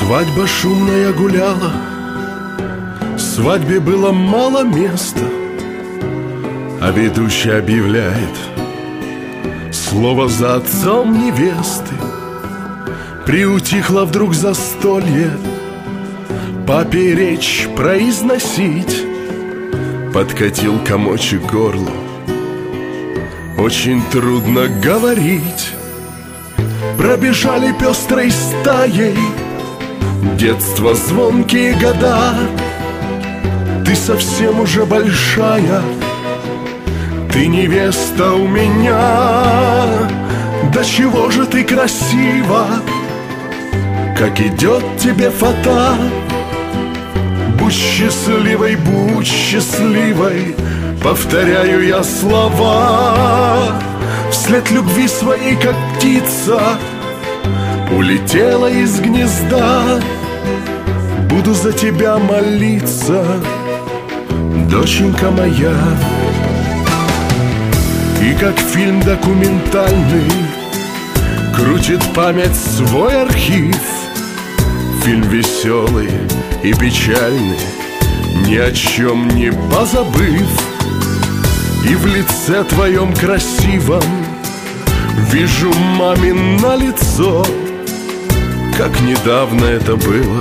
Свадьба шумная гуляла, свадьбе было мало места, а ведущий объявляет слово за отцом невесты. Приутихло вдруг застолье, папе речь произносить. Подкатил комочек к горлу, очень трудно говорить. Пробежали пестрой стаей детство, звонкие года. Ты совсем уже большая, ты невеста у меня. Да чего же ты красива, как идет тебе фата. Будь счастливой, будь счастливой, повторяю я слова. Вслед любви своей, как птица, улетела из гнезда. Буду за тебя молиться, доченька моя. И как фильм документальный крутит память свой архив. Фильм веселый и печальный, ни о чем не позабыв. И в лице твоем красивом вижу мамино лицо, как недавно это было.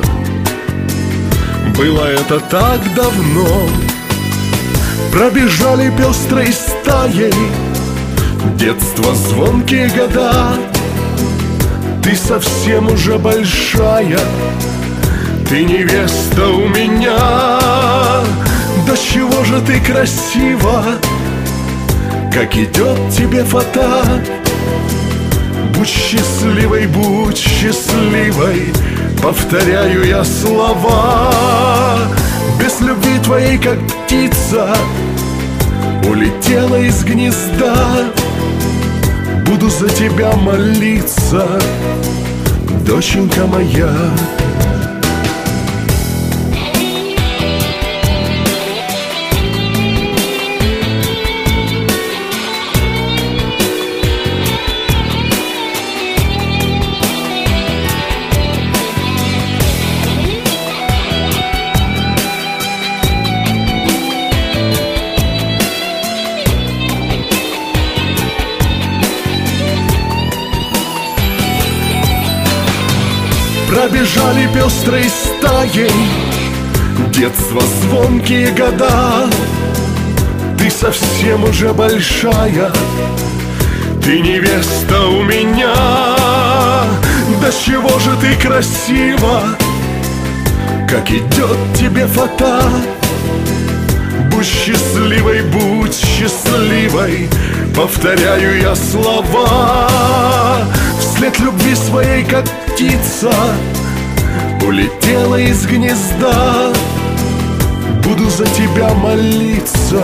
Было это так давно. Пробежали пестрой стаей детство, звонкие года. Ты совсем уже большая, ты невеста у меня. Да чего же ты красива, как идет тебе фата. Будь счастливой, будь счастливой, повторяю я слова. Без любви твоей, как птица, улетела из гнезда. Буду за тебя молиться, доченька моя. Пробежали пестрой стаей детство, звонкие года. Ты совсем уже большая, ты невеста у меня. Да чего же ты красива, как идет тебе фата. Будь счастливой, будь счастливой, повторяю я слова. Вслед любви своей, как птица, улетела из гнезда. Буду за тебя молиться,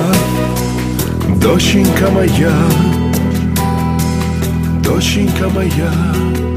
доченька моя, доченька моя.